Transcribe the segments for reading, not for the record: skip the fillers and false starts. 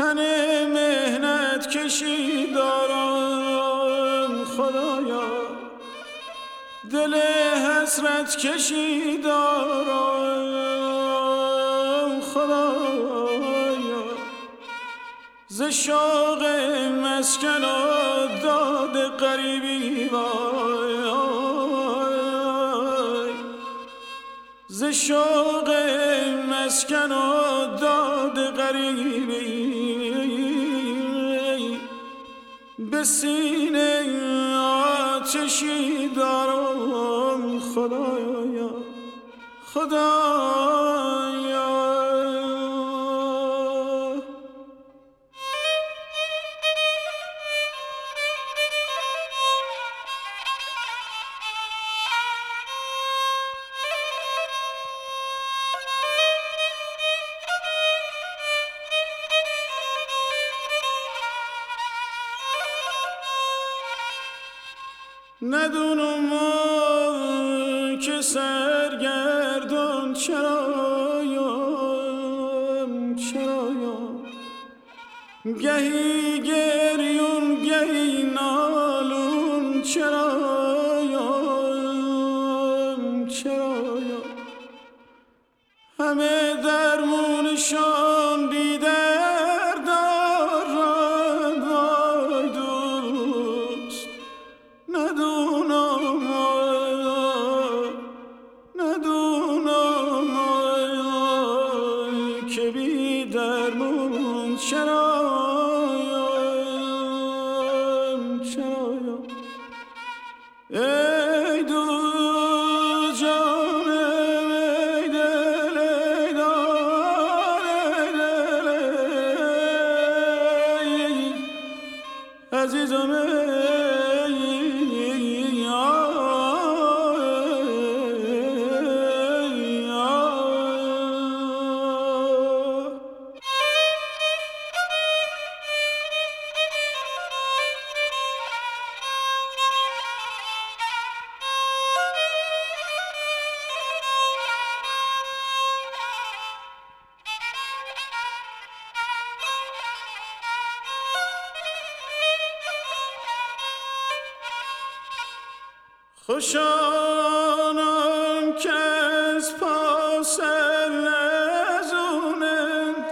تن مهنت کشی دارم خدایا، دل حسرت کشی دارم خدایا، ز شوق مسکن و داد غریبی وای، ز شوق مسکن و داد غریبی به سینه آتشی دارم خدایا خدایا. ندونم که سرگردان چرایم گهی گریون گهی نالون چرایم همه درمونشان بیدر دارند وای دوست، ندونم که بی درمون چرایم ای دوست جانم ای دل ای دل ای عزیزم خوشانم که از پاس لزونند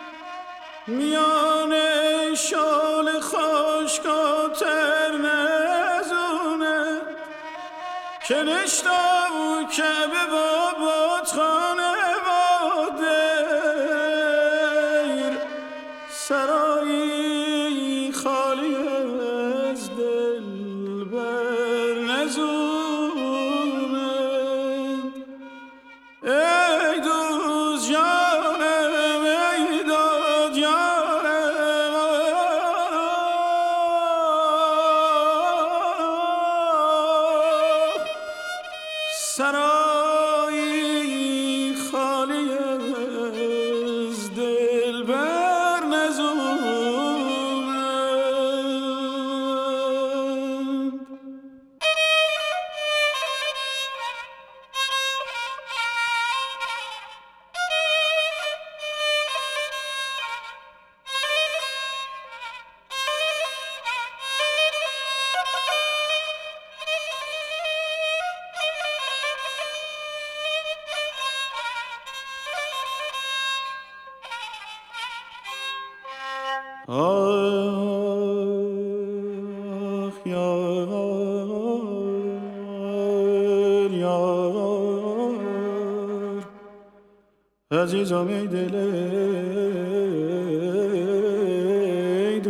میان شال خشک و تر نزونند که نشتا و کعبه با بتخانه با دیر سرایی خالی از دل بر نزونند. ای دوست جانم ای داد جانم سرایی خالی از دل بر نزونند. آخ یار یار عزیزم ای دل ای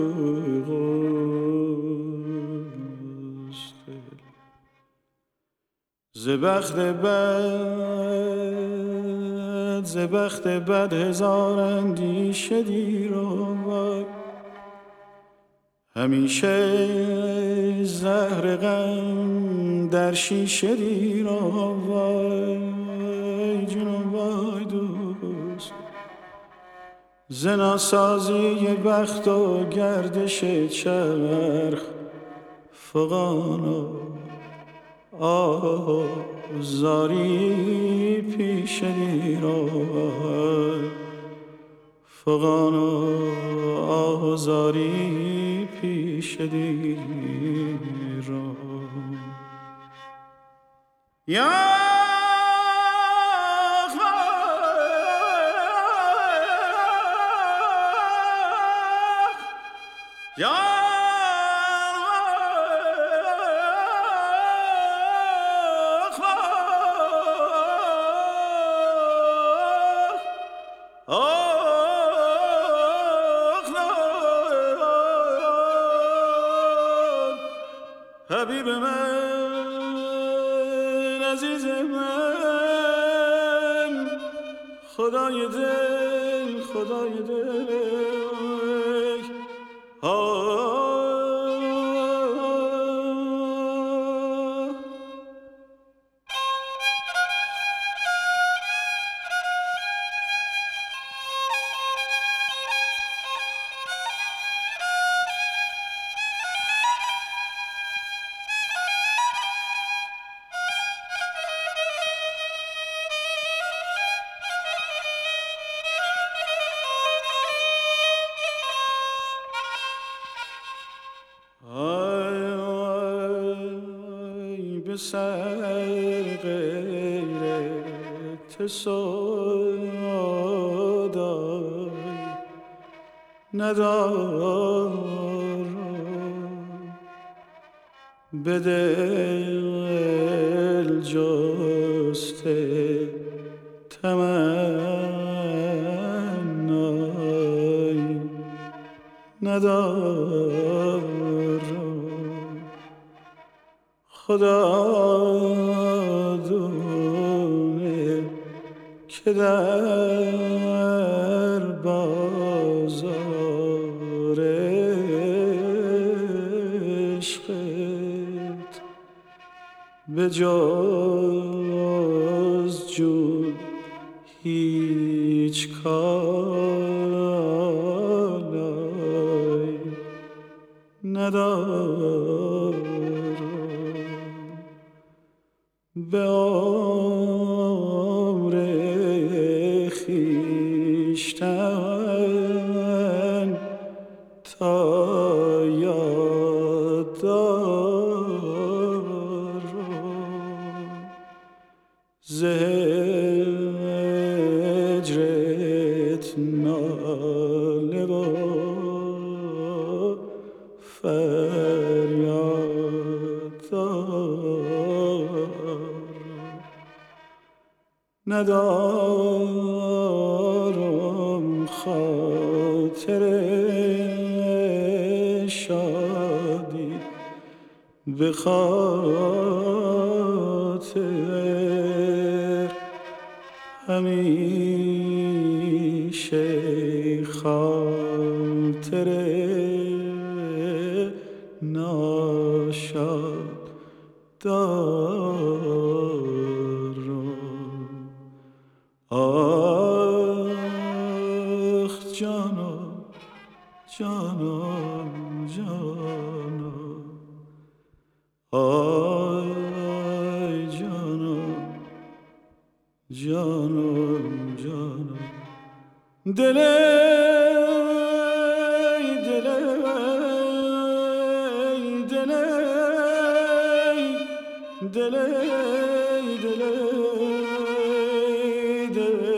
دوست، ز بخت بد هزار اندیشه دیر آور، همیشه زهر غم در شیشه دیر آور جنون وای دوست، ز ناسازی بخت و گردش چرخ فغان آزاری پیش دیر آور فغان و آزاری پیش دیر را حبیب من عزیز من خدای دل خدای دل سر غیرت سودای ندارم به دل جسته تمنای ندارم خدا دونه که در بازار عشقت به جز جود هیچ کالای ندارم به عمر خویشتن تا یاد دارم ز هجرت ناله و فریاد دارم ندارم خاطر شادی به خاطر همیشه خاطر ناشاد دارم آخ جانم جانم جانم آی جانم جانم جانم دلی دلی دلی دلی دلی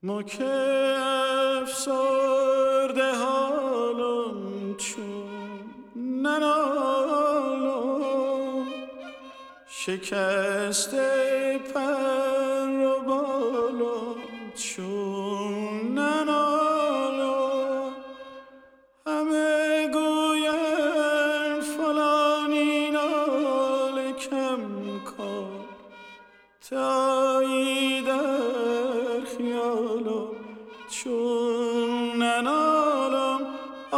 که افسرده حالم چون ننالم، شکسته پر و بالم چون ننالم. همه گوین فلانی نال کم کار، تایی در خیالم چون ننالم.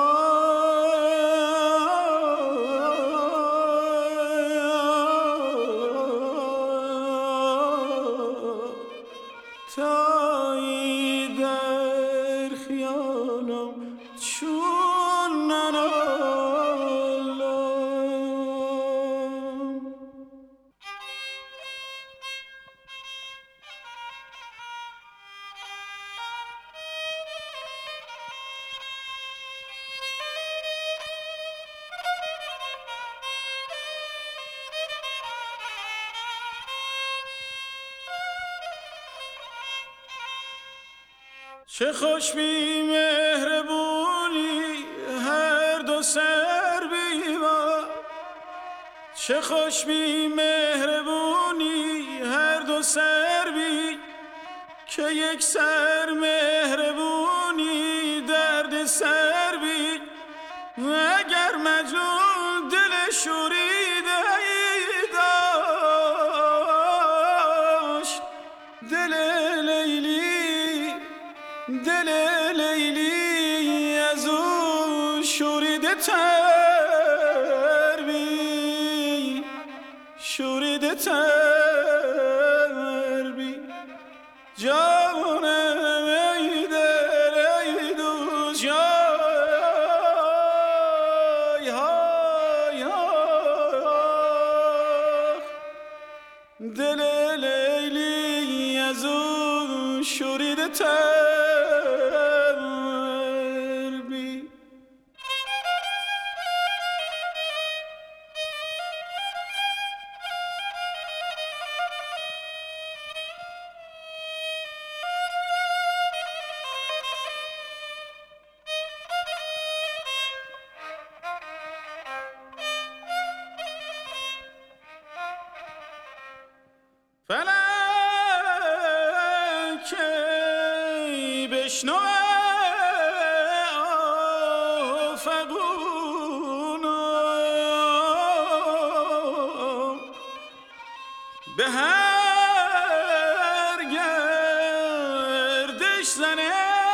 تایی در خیالم چون ننالم. چه خوش بی مهربونی هر دو سر بیوار، چه خوش بی مهربونی هر دو سر بی، که یک سر مهربونی درد سر بی. اگر مجنون دل شوریده داشت، دل لیلی از او شوریده تر بی، شوریده تر بی. جانم ای دل ای دوست، های های های، دل لیلی از او شوریده تر بی. فلک بشنو آفغونم، به هر گردش زنه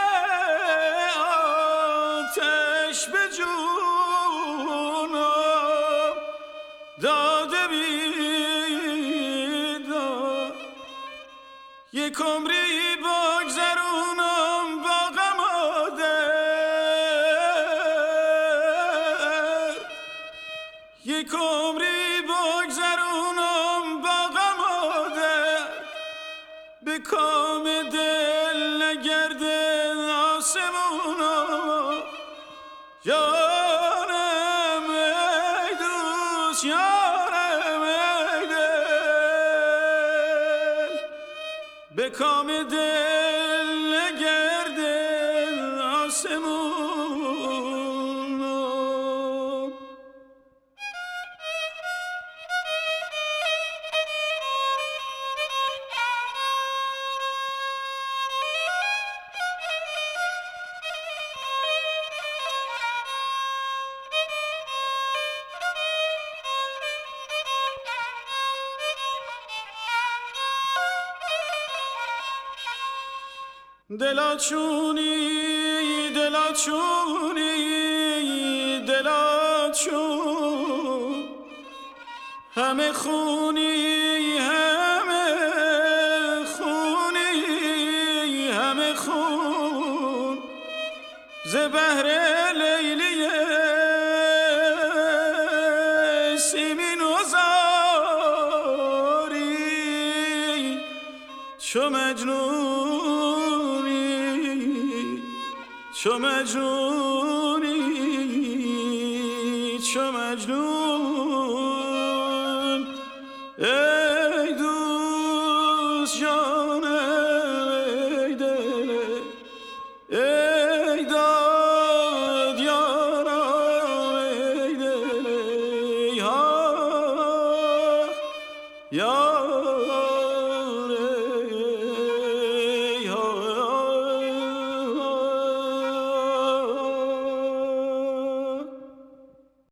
آتش به جونم، داده بیدار یک عمری بگذرونم با غم و درد، یک عمری بگذرونم با غم و درد. به کام دل نگرده آسمونم، یارم ای دوست، یارم ای دل. به کام دل نگرده آسمونم. دلا چونی دلا چونی دلا چون، همه خونی همه خونی همه خون، ز بهر لیلی سیمین و زاری، چو مجنونی چو مجنونی چو مجنون، ای دوست جانم ای دل